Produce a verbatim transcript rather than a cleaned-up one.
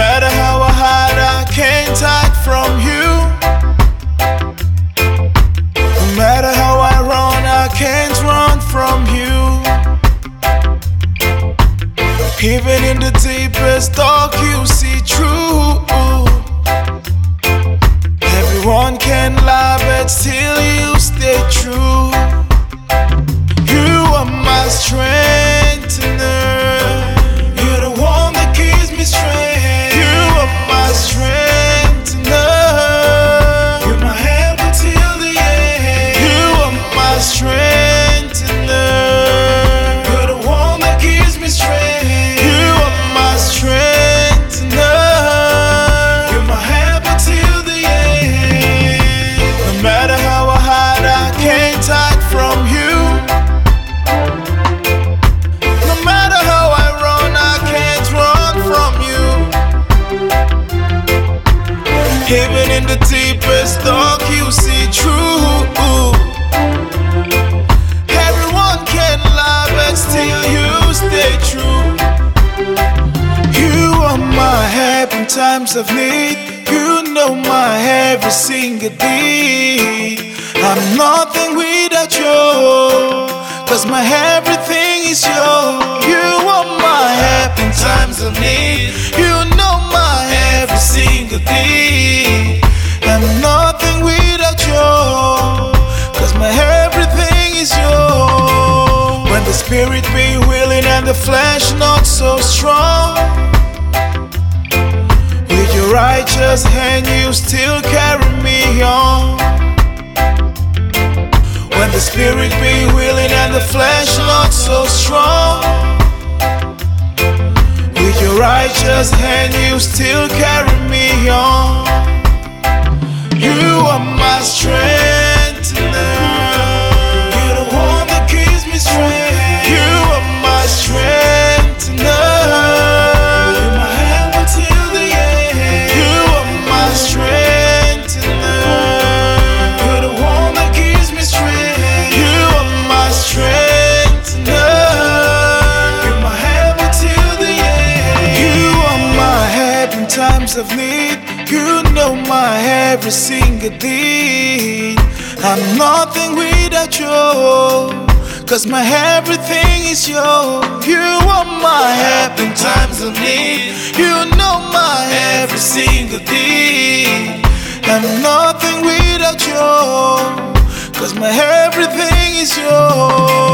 matter how hard I can't hide from you. No matter how I run, I can't run from you. Even in the deepest dark, you see true. Everyone can lie, but still you stay true. You are my strengthener. You're the one that gives me strength. You are my strengthener. You're my help until the end. You are my strengthener. You're the one that gives me strength. You are my strengthener. You're my help until the end. No matter how hard I can't hide from you. No matter how I run, I can't run from you. Even in the deepest dark, you see true. Everyone can lie, but still you stay true. You are my help in times of need. You know my every single deed. I'm nothing without you, 'cause my everything is you. You are my help in times of need. You know my every single deed. I'm nothing without you, 'cause my everything is you. When the spirit be willing and the flesh not so strong, with your righteous hand you still carry me on. When the spirit be willing and the flesh not so strong, with your righteous hand you still carry me on. You are my strengthener. You're the one that gives me strength. You are my strengthener. You're my help until the end. You are my strengthener. You're the one that gives me strength. You are my strengthener. You're my help until the end. You are my help in times of need. You know my every single deed. I'm nothing without you, 'cause my everything is you. You are my help in times of need. You know my every single deed. I'm nothing without you, 'cause my everything is you.